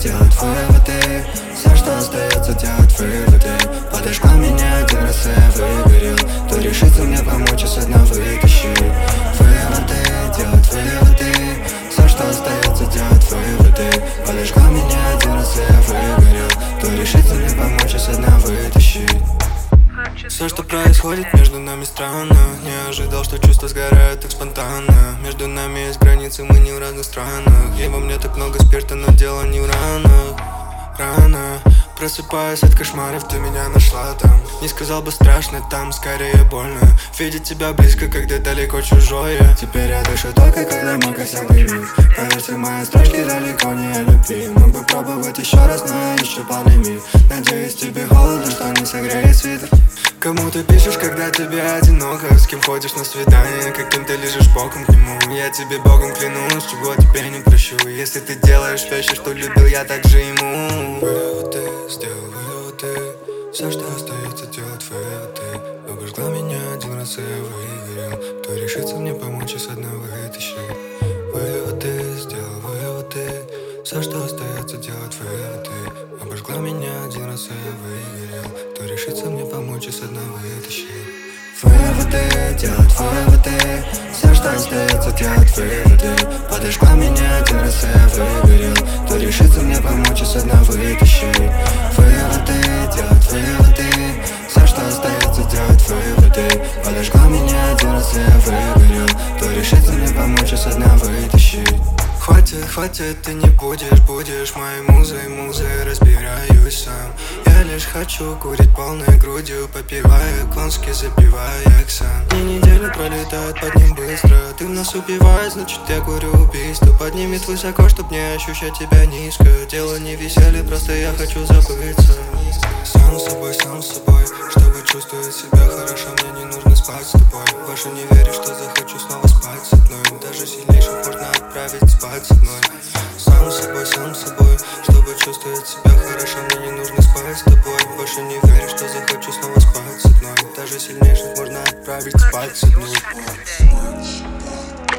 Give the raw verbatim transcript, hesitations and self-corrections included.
делать выводы. Все, что остается, делать выводы. Подожгла меня один раз, и я выгорел. Кто решится мне помочь, и со дна вытащить. Выводы, делать выводы. Все, что остается, делать выводы. Подожгла меня один раз, и я выгорел. Кто решится мне помочь, и со дна вытащить. Все, что происходит между нами, странно. Не ожидал, что чувства сгорают так спонтанно. Между нами есть границы, мы не в разных странах. И во мне так много спирта, но дело не в ранах. Рано просыпаюсь от кошмаров, ты меня нашла там. Не сказал бы страшно, там скорее больно. Видеть тебя близко, когда далеко чужое. Теперь я дышу только, когда мой косяк дымит. Поверьте, мои строчки далеко не о любви. Мог бы пробовать еще раз, но я ищу полный мир. Надеюсь, тебе холодно, что не согреет свитер. Кому ты пишешь, когда тебе одиноко? С кем ходишь на свидание, каким ты лежишь боком к нему? Я тебе богом клянусь, чего тебе не прощу. Если ты делаешь вещи, что любил я, так же ему. Выводы, сделал выводы. Все, что остается, делать выводы. Обожгла меня один раз, и я выгорел. Кто решится мне помочь, и со дна вытащить. Выводы, сделал выводы. Все, что остается, делать выводы. Обожгла меня один раз, и я выгорел. Кто решится мне помочь, и со дна вытащить. Выводы, делать выводы. Все, что остается, делать выводы. Подожгла меня один раз, и я выгорел. Кто решится мне помочь, и со дна вытащить. Выводы, делать выводы. Все, что остается, делать выводы. Подожгла меня один раз, и я выгорел. Кто решится мне помочь, и со дна вытащить. Хватит, хватит, ты не будешь, будешь моей музой, музой, разбираюсь сам. Я лишь хочу курить полной грудью, попивая конски, запивая эксан. И неделя пролетает под ним быстро. Ты в нас убиваешь, значит я курю убийство. Поднимет высоко, чтоб не ощущать тебя низко. Дело не веселье, просто я хочу забыться. Сам с собой, сам с собой. Чтобы чувствовать себя хорошо, мне не нужно спать с тобой. Больше не верю, что захочу снова спать с одной. Даже сильнейших можно отправить спать с одной. Сам с собой, сам с собой. Чтобы чувствовать себя хорошо, мне не нужно спать с тобой. Больше не верю, что захочу снова спать с одной. Даже сильнейших можно отправить спать с одной.